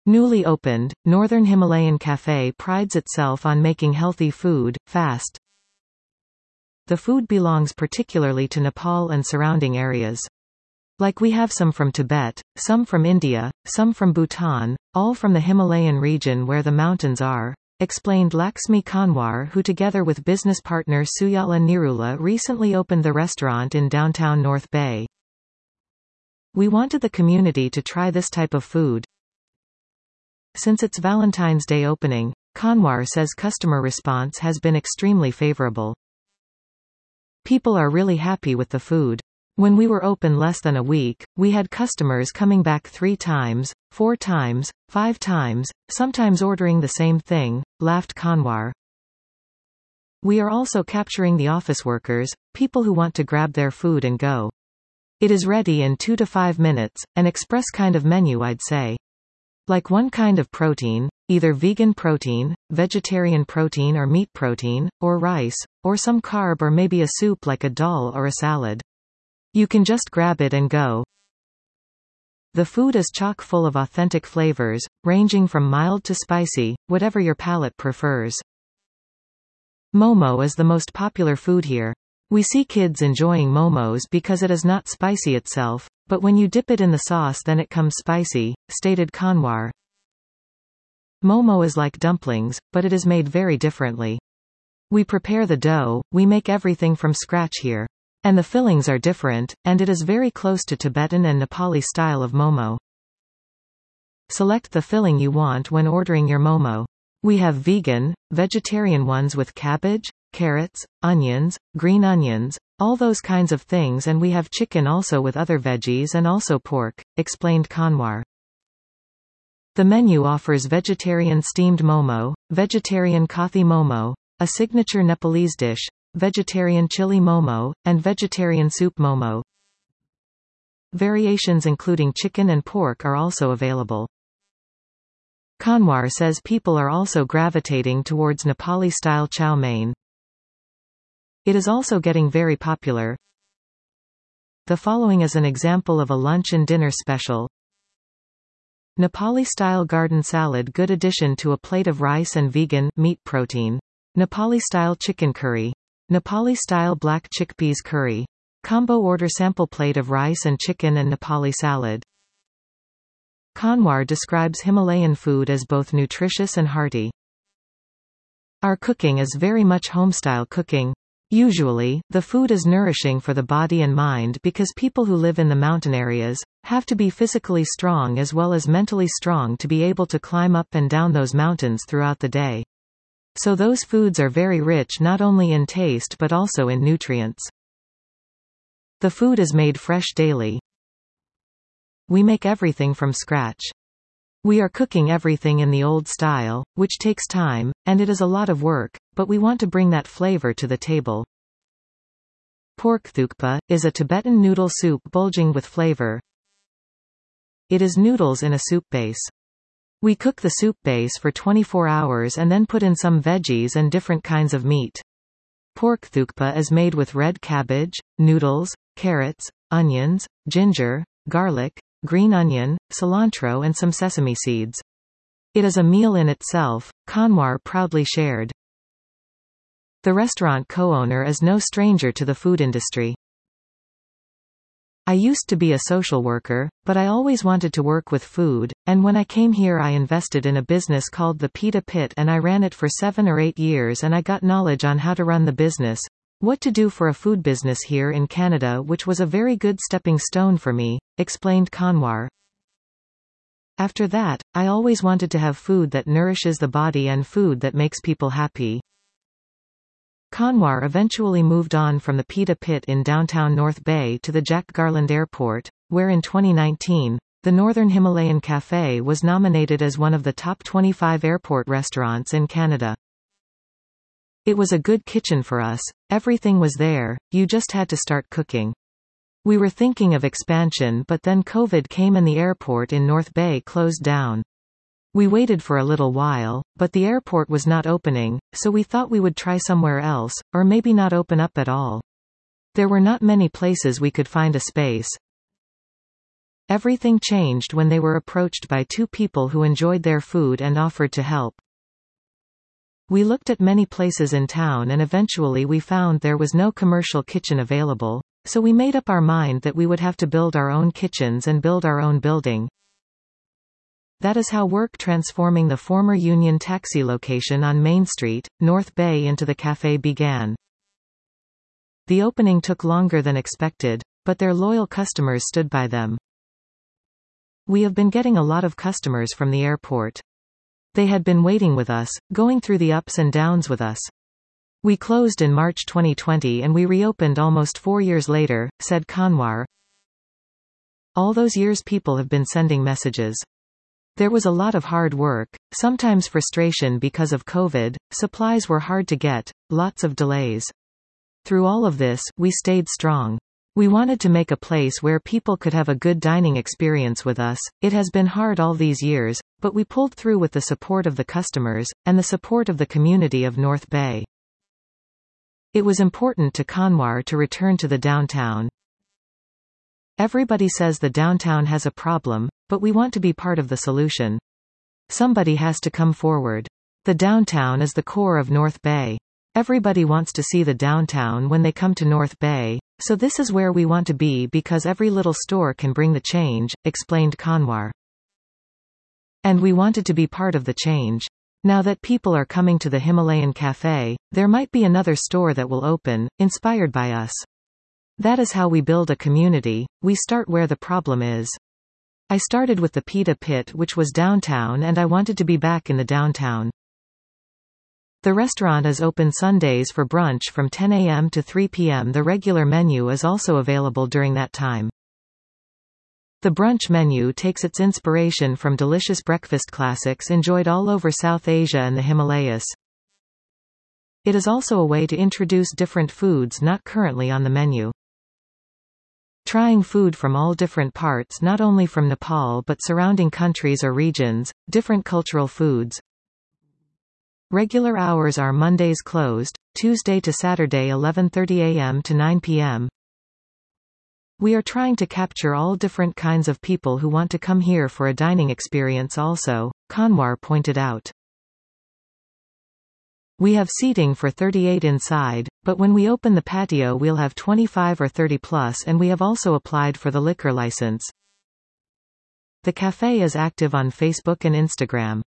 Newly opened, Northern Himalayan Cafe prides itself on making healthy food, fast. The food belongs particularly to Nepal and surrounding areas. Like we have some from Tibet, some from India, some from Bhutan, all from the Himalayan region where the mountains are, explained Laxmi Kanwar, who together with business partner Suyala Nirula recently opened the restaurant in downtown North Bay. We wanted the community to try this type of food. Since its Valentine's Day opening, Kanwar says customer response has been extremely favorable. People are really happy with the food. When we were open less than a week, we had customers coming back 3 times, 4 times, 5 times, sometimes ordering the same thing, laughed Kanwar. We are also capturing the office workers, people who want to grab their food and go. It is ready in 2 to 5 minutes, an express kind of menu I'd say. Like one kind of protein, either vegan protein, vegetarian protein or meat protein, or rice, or some carb or maybe a soup like a dal or a salad. You can just grab it and go. The food is chock full of authentic flavors, ranging from mild to spicy, whatever your palate prefers. Momo is the most popular food here. We see kids enjoying momos because it is not spicy itself, but when you dip it in the sauce then it comes spicy, stated Kanwar. Momo is like dumplings, but it is made very differently. We prepare the dough, we make everything from scratch here. And the fillings are different, and it is very close to Tibetan and Nepali style of momo. Select the filling you want when ordering your momo. We have vegan, vegetarian ones with cabbage, carrots, onions, green onions, all those kinds of things, and we have chicken also with other veggies and also pork, explained Kanwar. The menu offers vegetarian steamed momo, vegetarian kathi momo, a signature Nepalese dish, vegetarian chili momo, and vegetarian soup momo. Variations including chicken and pork are also available. Kanwar says people are also gravitating towards Nepali-style chow mein. It is also getting very popular. The following is an example of a lunch and dinner special. Nepali-style garden salad, good addition to a plate of rice and vegan meat protein. Nepali-style chicken curry. Nepali-style black chickpeas curry. Combo order sample plate of rice and chicken and Nepali salad. Kanwar describes Himalayan food as both nutritious and hearty. Our cooking is very much homestyle cooking. Usually, the food is nourishing for the body and mind because people who live in the mountain areas have to be physically strong as well as mentally strong to be able to climb up and down those mountains throughout the day. So those foods are very rich not only in taste but also in nutrients. The food is made fresh daily. We make everything from scratch. We are cooking everything in the old style, which takes time, and it is a lot of work, but we want to bring that flavor to the table. Pork thukpa is a Tibetan noodle soup bulging with flavor. It is noodles in a soup base. We cook the soup base for 24 hours and then put in some veggies and different kinds of meat. Pork thukpa is made with red cabbage, noodles, carrots, onions, ginger, garlic, green onion, cilantro and some sesame seeds. It is a meal in itself, Kanwar proudly shared. The restaurant co-owner is no stranger to the food industry. I used to be a social worker, but I always wanted to work with food, and when I came here I invested in a business called the Pita Pit and I ran it for 7 or 8 years and I got knowledge on how to run the business, what to do for a food business here in Canada, which was a very good stepping stone for me, explained Kanwar. After that, I always wanted to have food that nourishes the body and food that makes people happy. Kanwar eventually moved on from the Pita Pit in downtown North Bay to the Jack Garland Airport, where in 2019, the Northern Himalayan Cafe was nominated as one of the top 25 airport restaurants in Canada. It was a good kitchen for us, everything was there, you just had to start cooking. We were thinking of expansion but then COVID came and the airport in North Bay closed down. We waited for a little while, but the airport was not opening, so we thought we would try somewhere else, or maybe not open up at all. There were not many places we could find a space. Everything changed when they were approached by two people who enjoyed their food and offered to help. We looked at many places in town and eventually we found there was no commercial kitchen available, so we made up our mind that we would have to build our own kitchens and build our own building. That is how work transforming the former Union Taxi location on Main Street, North Bay into the cafe began. The opening took longer than expected, but their loyal customers stood by them. We have been getting a lot of customers from the airport. They had been waiting with us, going through the ups and downs with us. We closed in March 2020 and we reopened almost 4 years later, said Kanwar. All those years people have been sending messages. There was a lot of hard work, sometimes frustration because of COVID, supplies were hard to get, lots of delays. Through all of this, we stayed strong. We wanted to make a place where people could have a good dining experience with us. It has been hard all these years, but we pulled through with the support of the customers, and the support of the community of North Bay. It was important to Kanwar to return to the downtown. Everybody says the downtown has a problem, but we want to be part of the solution. Somebody has to come forward. The downtown is the core of North Bay. Everybody wants to see the downtown when they come to North Bay, so this is where we want to be because every little store can bring the change, explained Kanwar. And we wanted to be part of the change. Now that people are coming to the Himalayan Cafe, there might be another store that will open, inspired by us. That is how we build a community. We start where the problem is. I started with the Pita Pit, which was downtown, and I wanted to be back in the downtown. The restaurant is open Sundays for brunch from 10 a.m. to 3 p.m. The regular menu is also available during that time. The brunch menu takes its inspiration from delicious breakfast classics enjoyed all over South Asia and the Himalayas. It is also a way to introduce different foods not currently on the menu. Trying food from all different parts, not only from Nepal but surrounding countries or regions, different cultural foods. Regular hours are Mondays closed, Tuesday to Saturday 11:30 a.m. to 9 p.m. We are trying to capture all different kinds of people who want to come here for a dining experience also, Kanwar pointed out. We have seating for 38 inside, but when we open the patio we'll have 25 or 30 plus, and we have also applied for the liquor license. The cafe is active on Facebook and Instagram.